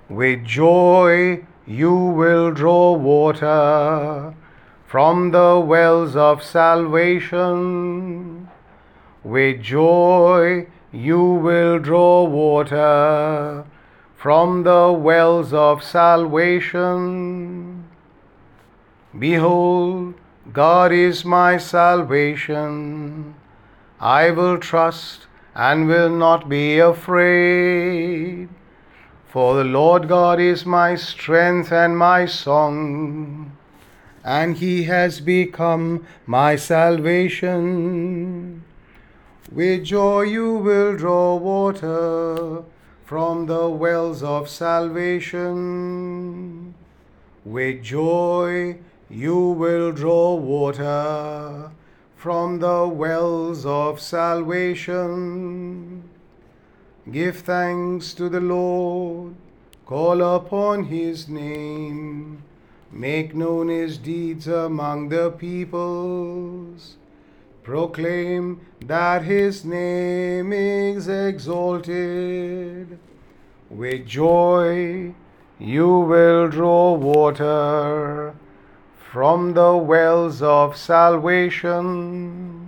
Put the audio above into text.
With joy you will draw water from the wells of salvation. With joy you will draw water from the wells of salvation. Behold, God is my salvation. I will trust and will not be afraid. For the Lord God is my strength and my song, and he has become my salvation. With joy you will draw water from the wells of salvation. With joy you will draw water from the wells of salvation. Give thanks to the Lord, call upon his name, make known his deeds among the peoples. Proclaim that his name is exalted. With joy you will draw water from the wells of salvation.